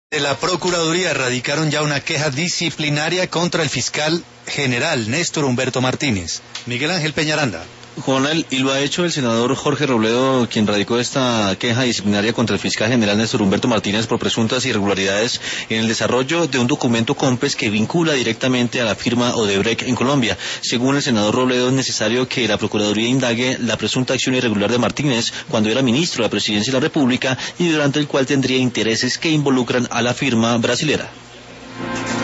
De la Procuraduría radicaron ya una queja disciplinaria contra el fiscal general Néstor Humberto Martínez. Miguel Ángel Peñaranda. Juanel, y lo ha hecho el senador Jorge Robledo, quien radicó esta queja disciplinaria contra el fiscal general Néstor Humberto Martínez por presuntas irregularidades en el desarrollo de un documento COMPES que vincula directamente a la firma Odebrecht en Colombia. Según el senador Robledo, es necesario que la Procuraduría indague la presunta acción irregular de Martínez cuando era ministro de la Presidencia de la República y durante el cual tendría intereses que involucran a la firma brasilera.